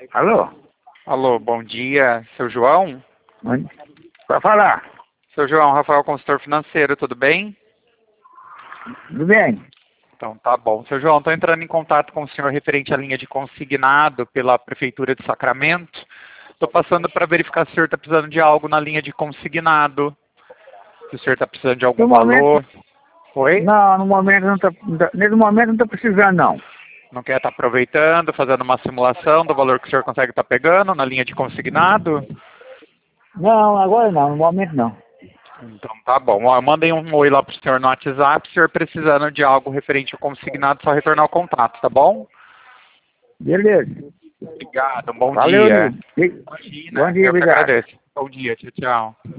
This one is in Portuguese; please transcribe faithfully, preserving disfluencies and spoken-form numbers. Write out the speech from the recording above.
Alô? Alô, bom dia, seu João? Para falar. Seu João, Rafael, consultor financeiro, tudo bem? Tudo bem? Então tá bom. Seu João, estou entrando em contato com o senhor referente à linha de consignado pela Prefeitura de Sacramento. Estou passando para verificar se o senhor está precisando de algo na linha de consignado. Se o senhor está precisando de algum No momento, valor. Oi? não, no momento não tá, nesse momento não estou precisando não. Não quer estar aproveitando, fazendo uma simulação do valor que o senhor consegue estar pegando na linha de consignado? Não, agora não, no momento não. Então tá bom. Ó, mandei um oi lá pro senhor no WhatsApp. Se o senhor precisando de algo referente ao consignado, só retornar o contato, tá bom? Beleza. Obrigado, um bom Valeu, dia. amigo. Imagina, Bom dia, eu que obrigado. agradeço. Bom dia, tchau, tchau.